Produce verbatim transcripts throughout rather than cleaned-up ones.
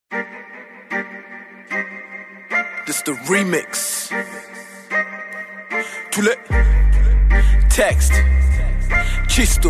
This the remix. Too late. Text. Chisto.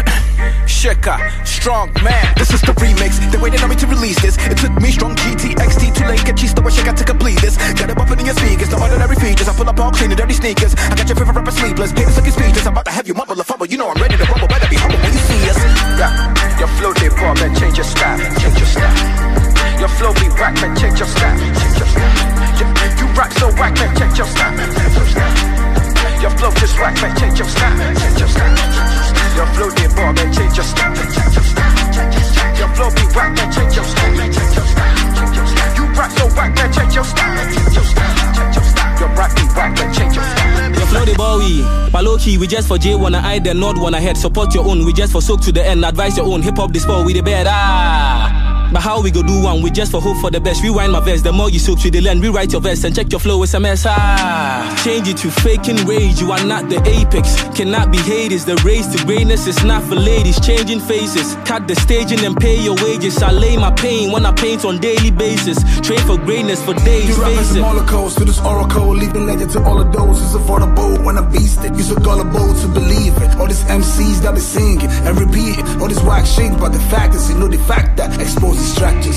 Sheka. Strong man. This is the remix. They waited on me to release this. It took me strong G T X T too late. Get Chisto. I Sheka to complete this. Got it bumping in your speakers. The ordinary features. I pull up all clean and dirty sneakers. I got your favorite rapper sleepless. Haters looking speechless. I'm about to have you mumble a fumble. You know I'm ready to rumble. Better be humble when you see us. Yeah. Your flow they ball, man. Change your style. Change your style. Your flow be whack, man. Change your style. Change your style. You rock so whack, man. Change your style. Change your style. Your flow just whack, man. Change your style. Change your style. Your flow they ball, man. Change your style. Change your style. Your flow be whack, man. Change your style. Change your style. You rock so whack, man. Change your style. Change your style. Change your style. Your rock be whack, man. Change your style. Your flow they ball we, but low key we just for J wanna eye the nod wanna head. Support your own, we just for soak to the end. Advise your own. Hip hop this sport we the bed. Ah. But how we go do one? We just for hope for the best. Rewind my verse. The more you soak to the land, rewrite your verse and check your flow. It's a mess. Ah. Change it to faking rage. You are not the apex. Cannot be haters. The race to greatness is not for ladies. Changing faces. Cut the staging and pay your wages. I lay my pain when I paint on daily basis. Train for greatness for days. You rappers some holocaust to this oracle. Leaving legend to all of those who's affordable. When I beast it, you so gullible to believe it. All these M Cs that be singing and repeating. All this whack shit, but the fact is, you know the fact that exposes distractors.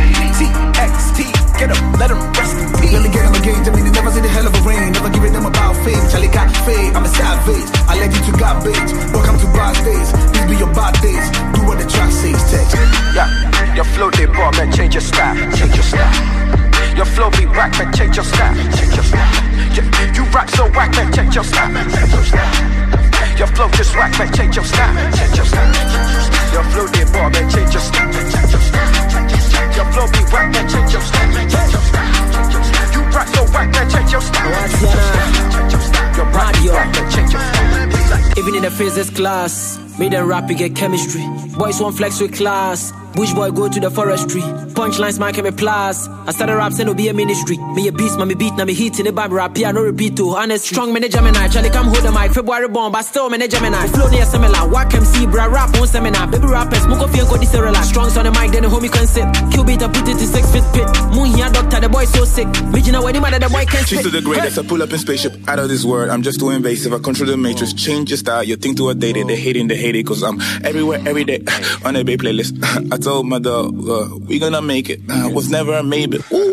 T X T, get up, let them rest in peace. Let me get them again, I mean, they never see the hell of a rain. Never giving them about fame. Charlie got fame, I'm a savage. I led you to garbage. Welcome to bad days. These be your bad days. Do what the track says, text. Yeah, your flow they ball, man, change your style. Change your style. Your flow be whack, man, change your style. Change your style. Yeah, you rock so whack, man, change your style. Change your style. Your flow just whack, man, change your style. Change your style. Your flow they ball, man, change your style. Change your style. Your flow be whack, man, change your style. Change your style. You rock so whack, man, change your style. Change your style. Your rock be whack, man, change your style. Even in the physics class, made them rap, you get chemistry. Boys won't flex with class. Bush boy go to the forestry. Punchlines man can be plus. I started rap, say no be a ministry. Me a beast, man me beat, now me hit in the bad rap. Yeah, no repeat to honest. Strong man a Gemini. Charlie come hold the mic. February born, but still man a Gemini. Flow near similar. Wack M C, bra rap on seminar. Baby rappers, smoke off your go this relax. Strong on the mic, then the homie can sit. Kill beat, I put it to six feet pit. Moon here, doctor, the boy so sick. Me you know when the boy can't She's to the greatest, I pull up in spaceship. Out of this world, I'm just too invasive. I control the matrix. Change your style, you think to a dated. They hating, they hate it, cause I'm everywhere, every day. On a Bay playlist. I told my dog, uh, we gonna make it. Uh, was never a maybe. Ooh.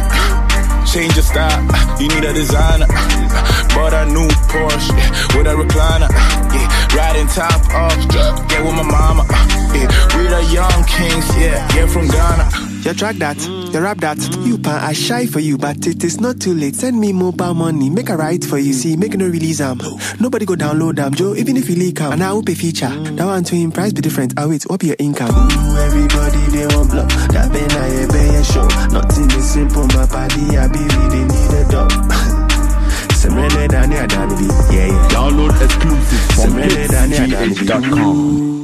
Change your style, you need a designer. Bought a new Porsche with a recliner. Yeah, riding top off, yeah, with my mama. Yeah, we the young kings, yeah, yeah, from Ghana. You track that, you rap that. You pan, I shy for you, but it is not too late. Send me mobile money, make a write for you. See, make no release am. Nobody go download them, Joe, even if you leak am. And I will pay feature. That one to him price be different. I wait, what be your income? Ooh, everybody they want block. That been I pay a show. Nothing is simple, my body, I be really need a dog. Yeah, yeah. Download exclusive from hits G H dot com.